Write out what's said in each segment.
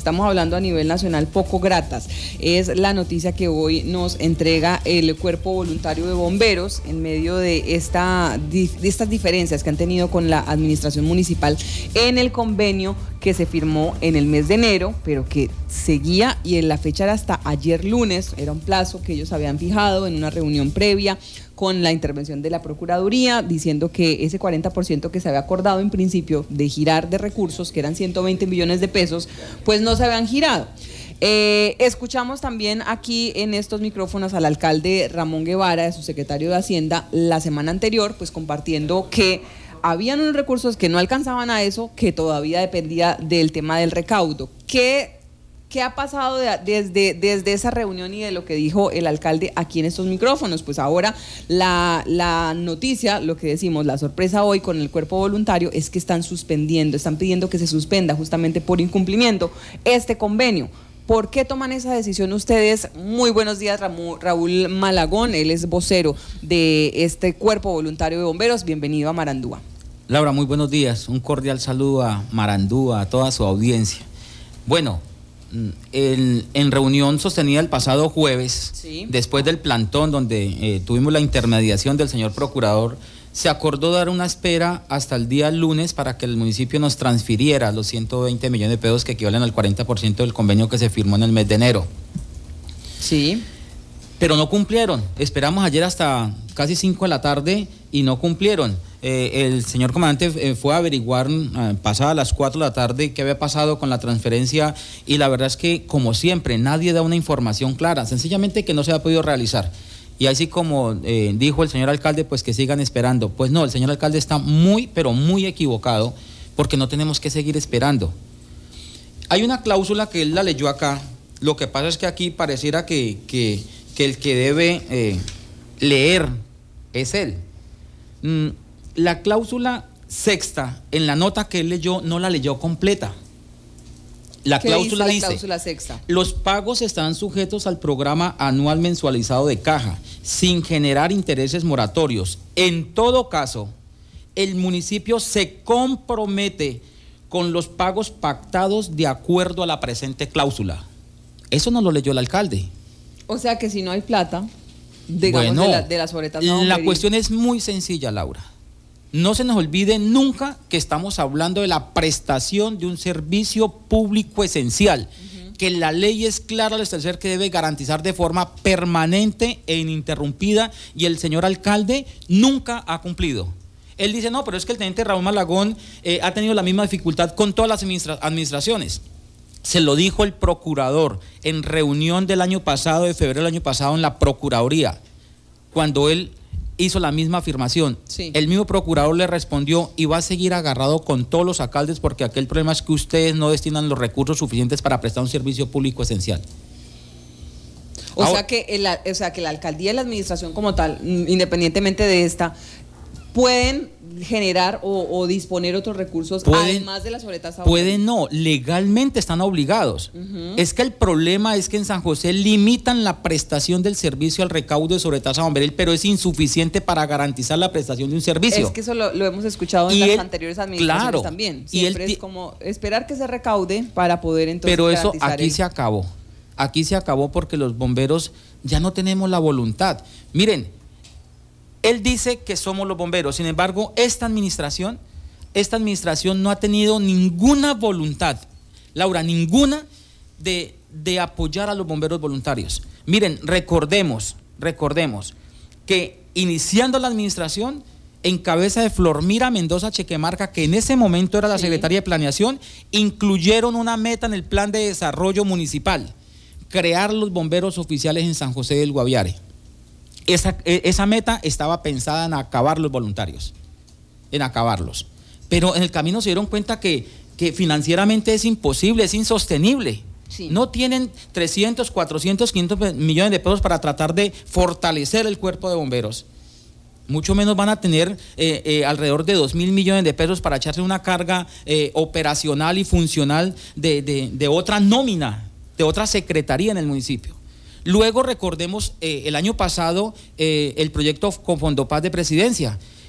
estamos hablando a nivel nacional, poco gratas. Es la noticia que hoy nos entrega el Cuerpo Voluntario de Bomberos en medio de estas diferencias que han tenido con la administración municipal en el convenio que se firmó en el mes de enero, pero que seguía, y en la fecha era hasta ayer lunes, era un plazo que ellos habían fijado en una reunión previa con la intervención de la Procuraduría, diciendo que ese 40% que se había acordado en principio de girar de recursos, que eran 120 millones de pesos, pues no se habían girado. Escuchamos también aquí en estos micrófonos al alcalde Ramón Guevara, de su secretario de Hacienda, la semana anterior, pues compartiendo que habían unos recursos que no alcanzaban a eso, que todavía dependía del tema del recaudo. ¿Qué ha pasado desde esa reunión y de lo que dijo el alcalde aquí en estos micrófonos? Pues ahora la noticia, lo que decimos, la sorpresa hoy con el Cuerpo Voluntario es que están pidiendo que se suspenda justamente por incumplimiento este convenio. ¿Por qué toman esa decisión ustedes? Muy buenos días, Raúl Malagón, él es vocero de este Cuerpo Voluntario de Bomberos. Bienvenido a Marandúa. Laura, muy buenos días, un cordial saludo a Marandúa, a toda su audiencia. Bueno, en reunión sostenida el pasado jueves, sí, después del plantón donde tuvimos la intermediación del señor procurador, se acordó dar una espera hasta el día lunes para que el municipio nos transfiriera los 120 millones de pesos que equivalen al 40% del convenio que se firmó en el mes de enero. Sí. Pero no cumplieron. Esperamos ayer hasta casi 5 de la tarde y no cumplieron. El señor comandante fue a averiguar pasada las 4 de la tarde qué había pasado con la transferencia, y la verdad es que, como siempre, nadie da una información clara, sencillamente que no se ha podido realizar. Y así como dijo el señor alcalde, pues que sigan esperando. Pues no, el señor alcalde está muy, pero muy equivocado, porque no tenemos que seguir esperando. Hay una cláusula que él la leyó acá. Lo que pasa es que aquí pareciera que el que debe leer es él. La cláusula sexta, en la nota que él leyó, no la leyó completa. La cláusula dice, cláusula sexta? Los pagos estarán sujetos al programa anual mensualizado de caja, sin generar intereses moratorios. En todo caso, el municipio se compromete con los pagos pactados de acuerdo a la presente cláusula. Eso no lo leyó el alcalde. O sea que si no hay plata, digamos, bueno, de la sobretasa bomberil. La cuestión es muy sencilla, Laura. No se nos olvide nunca que estamos hablando de la prestación de un servicio público esencial, que la ley es clara al establecer que debe garantizar de forma permanente e ininterrumpida, y el señor alcalde nunca ha cumplido. Él dice, no, pero es que el teniente Raúl Malagón ha tenido la misma dificultad con todas las administraciones. Se lo dijo el procurador en reunión del año pasado, de febrero del año pasado, en la Procuraduría, cuando él hizo la misma afirmación. Sí. El mismo procurador le respondió, y va a seguir agarrado con todos los alcaldes, porque aquel problema es que ustedes no destinan los recursos suficientes para prestar un servicio público esencial. O sea que la alcaldía y la administración como tal, independientemente de esta, pueden generar o disponer otros recursos además de la sobretasa. Pueden no, legalmente están obligados. Es que el problema es que en San José limitan la prestación del servicio al recaudo de sobretasa bomberil, pero es insuficiente para garantizar la prestación de un servicio. Es que eso lo hemos escuchado en las anteriores administraciones, claro, también. Siempre es como esperar que se recaude para poder entonces pero eso aquí se acabó. Aquí se acabó porque los bomberos ya no tenemos la voluntad. Miren, él dice que somos los bomberos, sin embargo, esta administración no ha tenido ninguna voluntad, Laura, ninguna de apoyar a los bomberos voluntarios. Miren, recordemos que iniciando la administración, en cabeza de Flormira Mendoza Chequemarca, que en ese momento era la secretaria de Planeación, incluyeron una meta en el plan de desarrollo municipal, crear los bomberos oficiales en San José del Guaviare. Esa meta estaba pensada en acabar los voluntarios, en acabarlos. Pero en el camino se dieron cuenta que financieramente es imposible, es insostenible. Sí. No tienen 300, 400, 500 millones de pesos para tratar de fortalecer el cuerpo de bomberos. Mucho menos van a tener alrededor de 2.000 millones de pesos para echarse una carga operacional y funcional de otra nómina, de otra secretaría en el municipio. Luego recordemos el año pasado el proyecto con Fondopaz de Presidencia,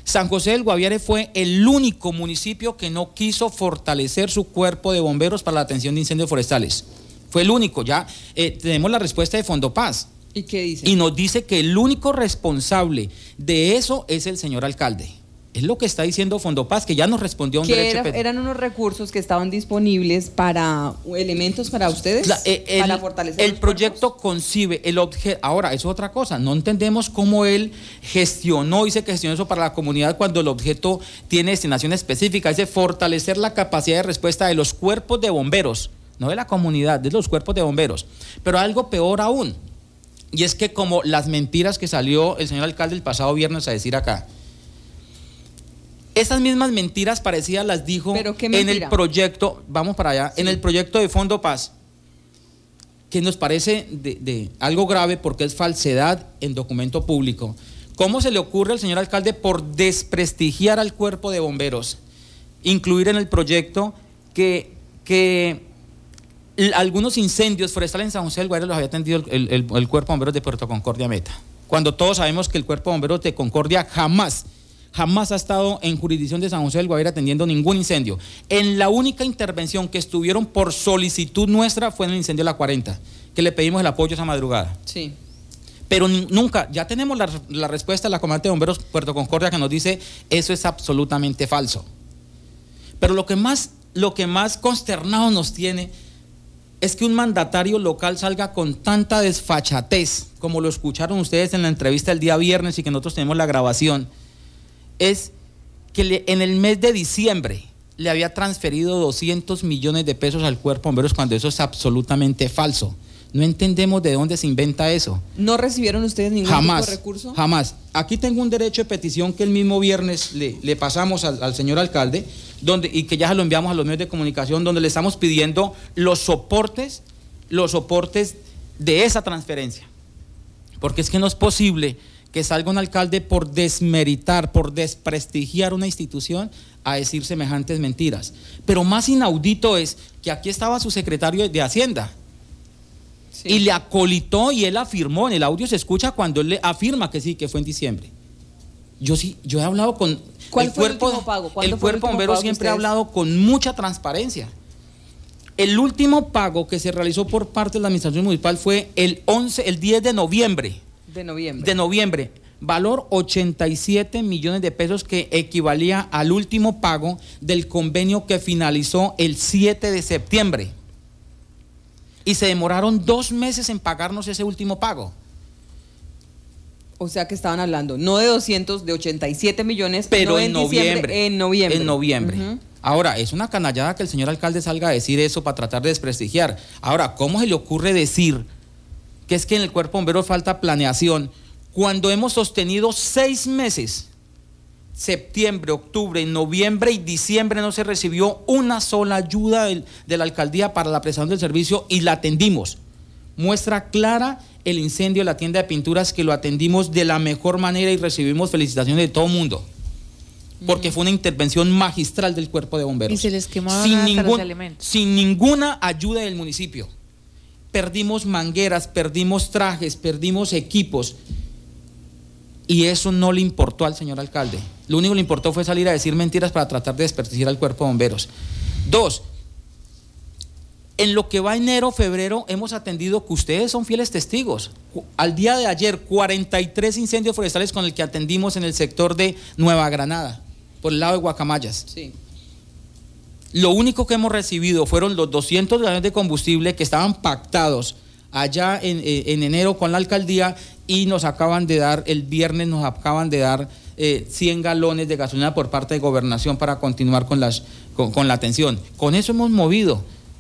San José del Guaviare fue el único municipio que no quiso fortalecer su cuerpo de bomberos para la atención de incendios forestales. Fue el único. Ya tenemos la respuesta de Fondopaz. ¿Y qué dice? Y nos dice que el único responsable de eso es el señor alcalde. Es lo que está diciendo Fondopaz, que ya nos respondió a un derecho. Eran unos recursos que estaban disponibles para elementos para ustedes, para fortalecer el proyecto concibe el objeto. Ahora, eso es otra cosa. No entendemos cómo él gestionó y se gestionó eso para la comunidad cuando el objeto tiene destinación específica. Es de fortalecer la capacidad de respuesta de los cuerpos de bomberos, no de la comunidad, de los cuerpos de bomberos. Pero algo peor aún, y es que como las mentiras que salió el señor alcalde el pasado viernes a decir acá, esas mismas mentiras parecidas las dijo en el proyecto, vamos para allá, sí, en el proyecto de Fondopaz, que nos parece de algo grave porque es falsedad en documento público. ¿Cómo se le ocurre al señor alcalde, por desprestigiar al cuerpo de bomberos, incluir en el proyecto que algunos incendios forestales en San José del Guaviare los había atendido el cuerpo de bomberos de Puerto Concordia Meta? Cuando todos sabemos que el cuerpo de bomberos de Concordia jamás ha estado en jurisdicción de San José del Guaviare atendiendo ningún incendio. En la única intervención que estuvieron por solicitud nuestra fue en el incendio de la 40, que le pedimos el apoyo esa madrugada. Sí. Pero nunca, ya tenemos la respuesta de la comandante de bomberos Puerto Concordia, que nos dice eso es absolutamente falso. Pero lo que más consternado nos tiene es que un mandatario local salga con tanta desfachatez, como lo escucharon ustedes en la entrevista el día viernes y que nosotros tenemos la grabación. Es que en el mes de diciembre le había transferido 200 millones de pesos al cuerpo de bomberos, cuando eso es absolutamente falso. No entendemos de dónde se inventa eso. ¿No recibieron ustedes ningún tipo de recurso? Jamás. Aquí tengo un derecho de petición que el mismo viernes le pasamos al señor alcalde, y que ya se lo enviamos a los medios de comunicación, donde le estamos pidiendo los soportes de esa transferencia. Porque es que no es posible que salga un alcalde por desmeritar, por desprestigiar una institución, a decir semejantes mentiras. Pero más inaudito es que aquí estaba su secretario de Hacienda, sí, y le acolitó, y él afirmó, en el audio se escucha cuando él le afirma que sí, que fue en diciembre. Yo he hablado con ¿Cuál fue el último pago? El cuerpo bombero siempre ha hablado con mucha transparencia. El último pago que se realizó por parte de la administración municipal fue el 10 de noviembre. De noviembre, valor 87 millones de pesos, que equivalía al último pago del convenio que finalizó el 7 de septiembre. Y se demoraron 2 meses en pagarnos ese último pago. O sea que estaban hablando, no de 87 millones, pero no en noviembre. En noviembre. Uh-huh. Ahora, es una canallada que el señor alcalde salga a decir eso para tratar de desprestigiar. Ahora, ¿cómo se le ocurre decir que es que en el cuerpo bombero falta planeación, cuando hemos sostenido 6 meses, septiembre, octubre, noviembre y diciembre, no se recibió una sola ayuda de la alcaldía para la prestación del servicio y la atendimos? Muestra clara el incendio de la tienda de pinturas, que lo atendimos de la mejor manera y recibimos felicitaciones de todo el mundo, porque fue una intervención magistral del cuerpo de bomberos. Y se les quemaban hasta los elementos. Sin ninguna ayuda del municipio. Perdimos mangueras, perdimos trajes, perdimos equipos, y eso no le importó al señor alcalde. Lo único que le importó fue salir a decir mentiras para tratar de desprestigiar al cuerpo de bomberos. 2, en lo que va enero, febrero, hemos atendido, que ustedes son fieles testigos, al día de ayer, 43 incendios forestales con el que atendimos en el sector de Nueva Granada, por el lado de Guacamayas. Sí. Lo único que hemos recibido fueron los 200 galones de combustible que estaban pactados allá en enero con la alcaldía, y nos acaban de dar, el viernes nos acaban de dar 100 galones de gasolina por parte de Gobernación para continuar con la atención. Con eso hemos movido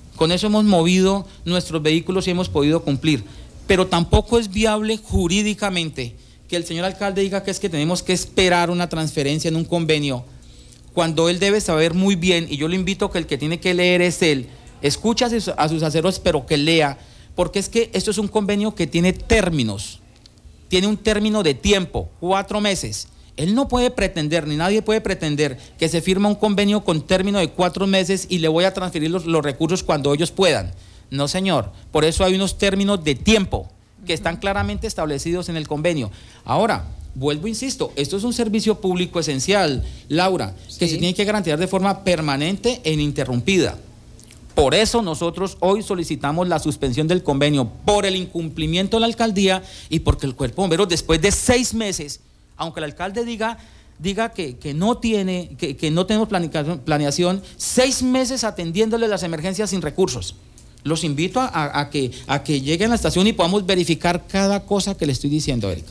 nuestros vehículos y hemos podido cumplir. Pero tampoco es viable jurídicamente que el señor alcalde diga que es que tenemos que esperar una transferencia en un convenio, cuando él debe saber muy bien, y yo le invito a que el que tiene que leer es él, escucha a sus aseros, pero que lea, porque es que esto es un convenio que tiene términos, tiene un término de tiempo, 4 meses. Él no puede pretender, ni nadie puede pretender, que se firma un convenio con término de 4 meses y le voy a transferir los recursos cuando ellos puedan. No, señor. Por eso hay unos términos de tiempo que están claramente establecidos en el convenio. Ahora, vuelvo, insisto, esto es un servicio público esencial, Laura, que se tiene que garantizar de forma permanente e ininterrumpida. Por eso nosotros hoy solicitamos la suspensión del convenio por el incumplimiento de la alcaldía y porque el cuerpo de bomberos, después de 6 meses, aunque el alcalde diga que no tenemos planeación, 6 meses atendiéndole las emergencias sin recursos. Los invito a que lleguen a la estación y podamos verificar cada cosa que le estoy diciendo, Erika.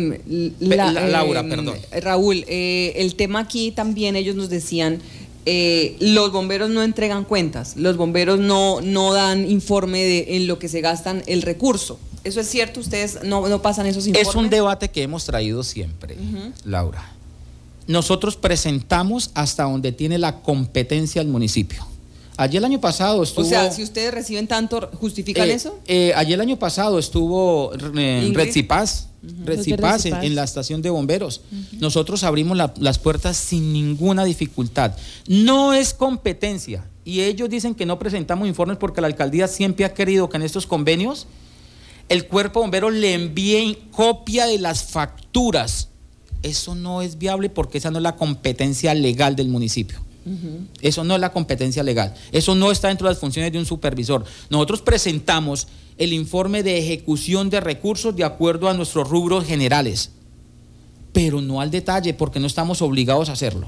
Laura, perdón. Raúl, el tema aquí también ellos nos decían, los bomberos no entregan cuentas, los bomberos no dan informe en lo que se gastan el recurso. ¿Eso es cierto? ¿Ustedes no pasan esos informes? Es un debate que hemos traído siempre, Laura. Nosotros presentamos hasta donde tiene la competencia el municipio. Ayer el año pasado estuvo... O sea, si ustedes reciben tanto, ¿justifican eso? Ayer el año pasado estuvo Red Cipaz, en la estación de bomberos. Nosotros abrimos las puertas sin ninguna dificultad. No es competencia. Y ellos dicen que no presentamos informes porque la alcaldía siempre ha querido que en estos convenios el cuerpo de bomberos le envíe copia de las facturas. Eso no es viable porque esa no es la competencia legal del municipio. Eso no es la competencia legal, eso no está dentro de las funciones de un supervisor. Nosotros presentamos el informe de ejecución de recursos de acuerdo a nuestros rubros generales, pero no al detalle porque no estamos obligados a hacerlo.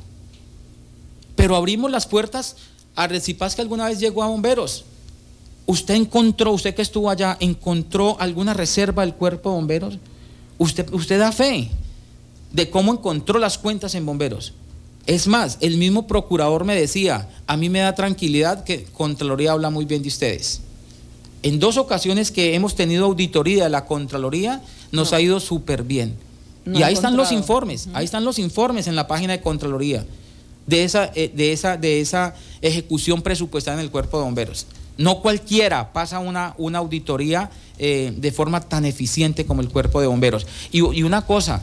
Pero abrimos las puertas a Recipaz, que alguna vez llegó a bomberos. ¿Usted que estuvo allá, encontró alguna reserva del cuerpo de bomberos? Usted da fe de cómo encontró las cuentas en bomberos. Es más, el mismo procurador me decía, a mí me da tranquilidad que Contraloría habla muy bien de ustedes. En 2 ocasiones que hemos tenido auditoría de la Contraloría, nos ha ido súper bien. Y ahí están los informes, ahí están los informes en la página de Contraloría de esa ejecución presupuestal en el cuerpo de bomberos. No cualquiera pasa una auditoría de forma tan eficiente como el cuerpo de bomberos. Y una cosa,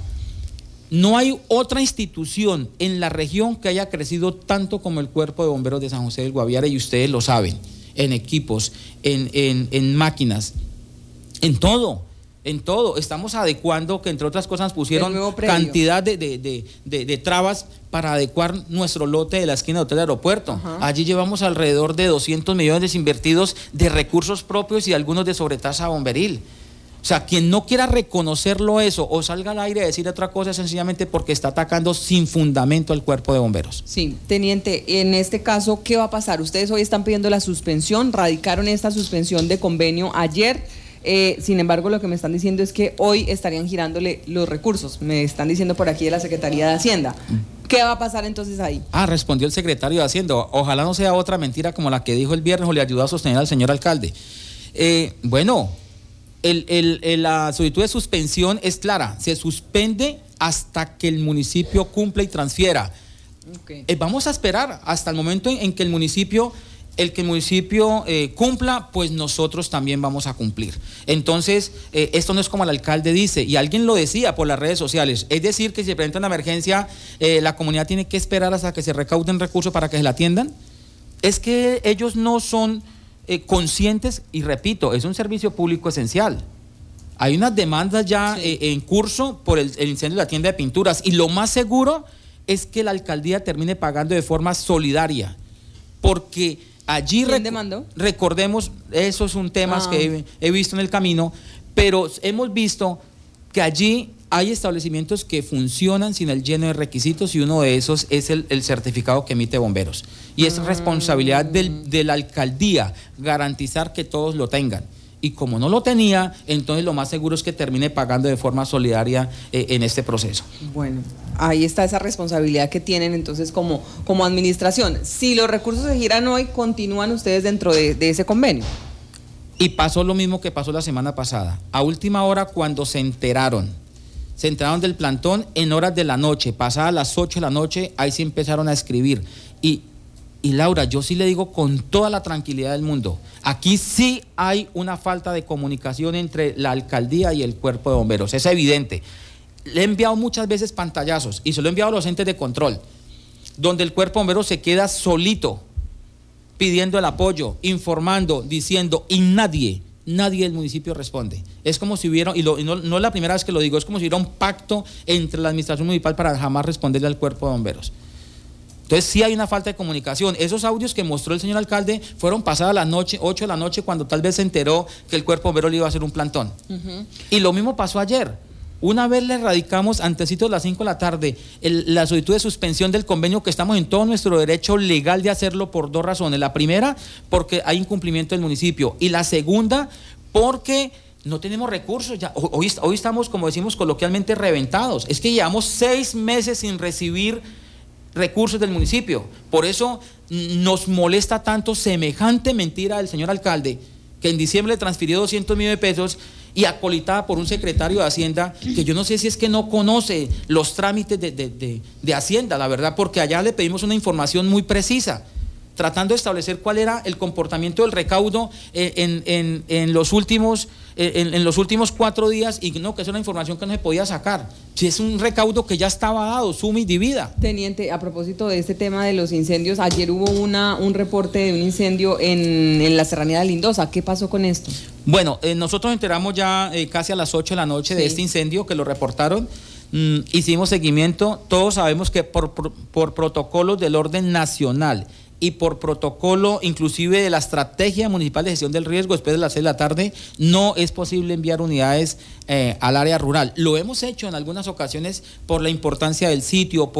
no hay otra institución en la región que haya crecido tanto como el Cuerpo de Bomberos de San José del Guaviare, y ustedes lo saben, en equipos, en máquinas, en todo. Estamos adecuando, que entre otras cosas pusieron cantidad de trabas para adecuar nuestro lote de la esquina del Hotel Aeropuerto. Allí llevamos alrededor de 200 millones invertidos de recursos propios y algunos de sobretasa bomberil. O sea, quien no quiera reconocerlo eso o salga al aire a decir otra cosa, sencillamente porque está atacando sin fundamento al cuerpo de bomberos. Sí, teniente, en este caso, ¿qué va a pasar? Ustedes hoy están pidiendo la suspensión, radicaron esta suspensión de convenio ayer. Sin embargo, lo que me están diciendo es que hoy estarían girándole los recursos. Me están diciendo por aquí de la Secretaría de Hacienda. ¿Qué va a pasar entonces ahí? Respondió el secretario de Hacienda. Ojalá no sea otra mentira como la que dijo el viernes o le ayudó a sostener al señor alcalde. La solicitud de suspensión es clara, se suspende hasta que el municipio cumpla y transfiera. Vamos a esperar hasta el momento en que el municipio cumpla, pues nosotros también vamos a cumplir. Entonces, esto no es como el alcalde dice, y alguien lo decía por las redes sociales, es decir, que si se presenta una emergencia, la comunidad tiene que esperar hasta que se recauden recursos para que se la atiendan. Es que ellos no son conscientes, y repito, es un servicio público esencial. Hay unas demandas ya en curso por el incendio de la tienda de pinturas, y lo más seguro es que la alcaldía termine pagando de forma solidaria, porque allí recordemos, eso es un tema que he visto en el camino, pero hemos visto que allí hay establecimientos que funcionan sin el lleno de requisitos, y uno de esos es el certificado que emite bomberos, y es responsabilidad de la alcaldía garantizar que todos lo tengan. Y como no lo tenía, entonces lo más seguro es que termine pagando de forma solidaria en este proceso. Bueno, ahí está esa responsabilidad que tienen entonces como administración. Si los recursos se giran hoy, ¿continúan ustedes dentro de ese convenio? Y pasó lo mismo que pasó la semana pasada. A última hora, cuando se enteraron del plantón, en horas de la noche, pasadas las 8 de la noche, ahí sí empezaron a escribir. Y Laura, yo sí le digo con toda la tranquilidad del mundo, aquí sí hay una falta de comunicación entre la alcaldía y el cuerpo de bomberos, es evidente. Le he enviado muchas veces pantallazos, y se lo he enviado a los entes de control, donde el cuerpo de bomberos se queda solito, pidiendo el apoyo, informando, diciendo, y nadie nadie del municipio responde. Es como si hubiera, y no es la primera vez que lo digo, es como si hubiera un pacto entre la administración municipal para jamás responderle al cuerpo de bomberos. Entonces sí hay una falta de comunicación. Esos audios que mostró el señor alcalde fueron pasadas la noche, 8 de la noche, cuando tal vez se enteró que el cuerpo de bomberos le iba a hacer un plantón. Y lo mismo pasó ayer. Una vez le radicamos, antesito de las 5 de la tarde, la solicitud de suspensión del convenio, que estamos en todo nuestro derecho legal de hacerlo por 2 razones. La primera, porque hay incumplimiento del municipio. Y la segunda, porque no tenemos recursos. Ya, hoy estamos, como decimos coloquialmente, reventados. Es que llevamos 6 meses sin recibir recursos del municipio. Por eso nos molesta tanto semejante mentira del señor alcalde, que en diciembre le transfirió 200 millones de pesos y acolitada por un secretario de Hacienda que yo no sé si es que no conoce los trámites de Hacienda, la verdad, porque allá le pedimos una información muy precisa, tratando de establecer cuál era el comportamiento del recaudo en los últimos 4 días, y no, que es una información que no se podía sacar. Si es un recaudo que ya estaba dado, suma y divida. Teniente, a propósito de este tema de los incendios, ayer hubo un reporte de un incendio en la serranía de Lindosa. ¿Qué pasó con esto? Bueno, nosotros nos enteramos ya casi a las 8 de la noche de este incendio que lo reportaron. Hicimos seguimiento. Todos sabemos que por protocolos del orden nacional y por protocolo inclusive de la estrategia municipal de gestión del riesgo, después de las 6 de la tarde no es posible enviar unidades al área rural. Lo hemos hecho en algunas ocasiones por la importancia del sitio,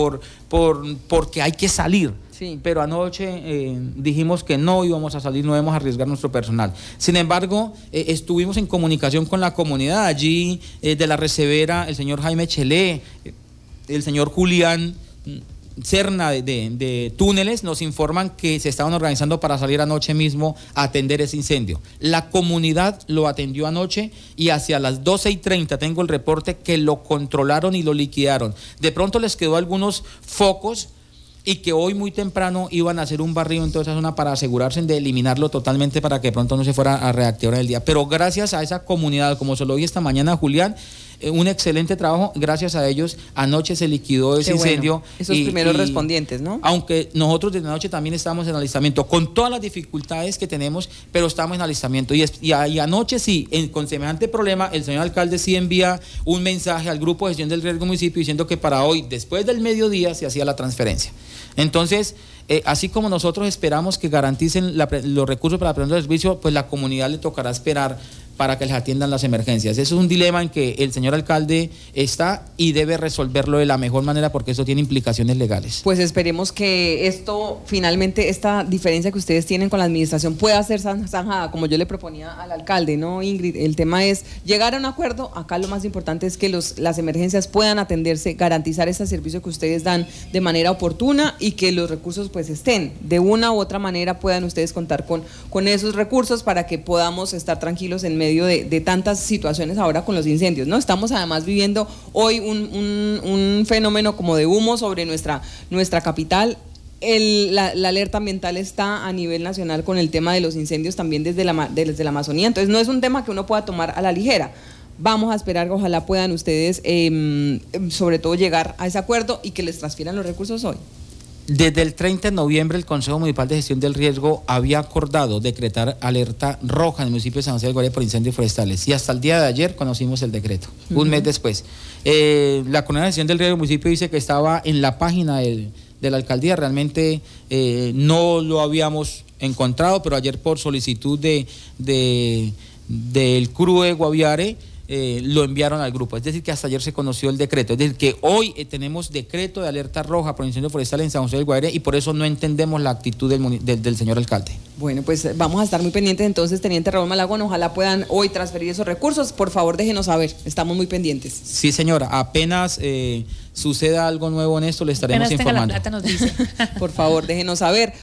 porque hay que salir. Sí. Pero anoche dijimos que no íbamos a salir, no íbamos a arriesgar nuestro personal. Sin embargo, estuvimos en comunicación con la comunidad. Allí de la Recevera, el señor Jaime Chelé, el señor Julián Serna de Túneles nos informan que se estaban organizando para salir anoche mismo a atender ese incendio. La comunidad lo atendió anoche y hacia las 12:30 tengo el reporte que lo controlaron y lo liquidaron. De pronto les quedó algunos focos y que hoy muy temprano iban a hacer un barrido en toda esa zona para asegurarse de eliminarlo totalmente para que de pronto no se fuera a reactivar el día. Pero gracias a esa comunidad, como se lo vi esta mañana a Julián, un excelente trabajo, gracias a ellos anoche se liquidó ese incendio. Bueno, esos primeros respondientes, ¿no? Aunque nosotros desde anoche también estamos en alistamiento, con todas las dificultades que tenemos, pero estamos en alistamiento. Y anoche sí, con semejante problema, el señor alcalde sí envía un mensaje al grupo de gestión del riesgo municipio diciendo que para hoy, después del mediodía, se hacía la transferencia. Entonces, así como nosotros esperamos que garanticen los recursos para la prestación del servicio, pues la comunidad le tocará esperar para que les atiendan las emergencias. Eso es un dilema en que el señor alcalde está y debe resolverlo de la mejor manera, porque eso tiene implicaciones legales. Pues esperemos que esto, finalmente, esta diferencia que ustedes tienen con la administración pueda ser zanjada, como yo le proponía al alcalde, ¿no, Ingrid? El tema es llegar a un acuerdo. Acá lo más importante es que las emergencias puedan atenderse, garantizar ese servicio que ustedes dan de manera oportuna y que los recursos pues estén, de una u otra manera puedan ustedes contar con esos recursos para que podamos estar tranquilos en medio de tantas situaciones ahora con los incendios, ¿no? Estamos además viviendo hoy un fenómeno como de humo sobre nuestra capital. La alerta ambiental está a nivel nacional con el tema de los incendios también desde la Amazonía, entonces no es un tema que uno pueda tomar a la ligera. Vamos a esperar que ojalá puedan ustedes sobre todo llegar a ese acuerdo y que les transfieran los recursos hoy. Desde el 30 de noviembre el Consejo Municipal de Gestión del Riesgo había acordado decretar alerta roja en el municipio de San José del Guaviare por incendios forestales, y hasta el día de ayer conocimos el decreto, un mes después. La Coordinación de Gestión del Riesgo del municipio dice que estaba en la página de la alcaldía, realmente no lo habíamos encontrado, pero ayer por solicitud del CRUE Guaviare lo enviaron al grupo, es decir que hasta ayer se conoció el decreto, es decir que hoy tenemos decreto de alerta roja por incendios forestales en San José del Guaviare, y por eso no entendemos la actitud del señor alcalde. Bueno, pues vamos a estar muy pendientes entonces, teniente Raúl Malagón, ojalá puedan hoy transferir esos recursos, por favor déjenos saber, estamos muy pendientes. Sí señora, apenas suceda algo nuevo en esto le estaremos informando. La plata nos dice. Por favor déjenos saber.